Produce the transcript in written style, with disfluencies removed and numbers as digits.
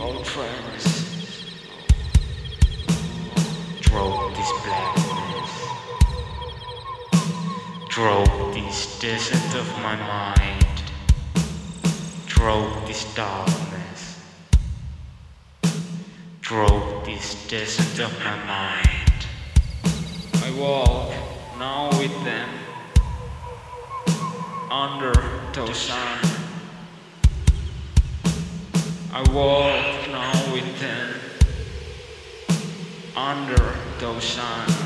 all tremors, drove this blackness, drove this desert of my mind, drove this darkness, drove this desert of my mind. I walk now with them under the sun. I walk now with them under the sun.